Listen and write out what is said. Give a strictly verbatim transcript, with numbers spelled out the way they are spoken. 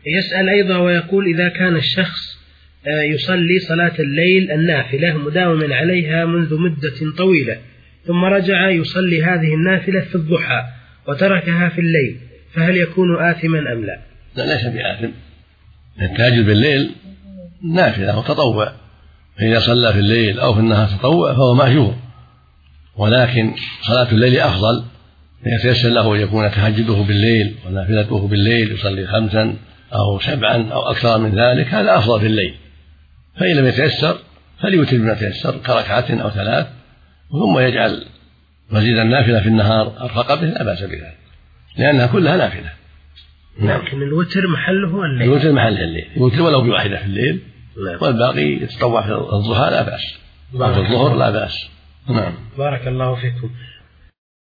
يسأل أيضا ويقول: إذا كان الشخص يصلي صلاة الليل النافلة مداوما عليها منذ مدة طويلة، ثم رجع يصلي هذه النافلة في الضحى وتركها في الليل، فهل يكون آثما أم لا؟ لا، ليس بآثم. التهجد بالليل نافلة وتطوع، فإذا صلى في الليل أو في النهار تطوع فهو مأجور، ولكن صلاة الليل أفضل، يتيسر له أن يكون تهجده بالليل ونافلته بالليل، يصلي خمسا أو سبعا أو أكثر من ذلك، هذا أفضل في الليل. فإن لم يتيسر فليوتر بما تيسر كركعة أو ثلاث، ثم يجعل مزيد النافلة في النهار أرفق به، لا بأس بذلك، لأنها كلها نافلة. لكن الوتر محله الليل. الوتر محله الليل، يوتر ولو بواحدة في الليل، والباقي يتطوع في الضحى لا بأس، وفي الظهر لا بأس. نعم. بارك الله فيكم.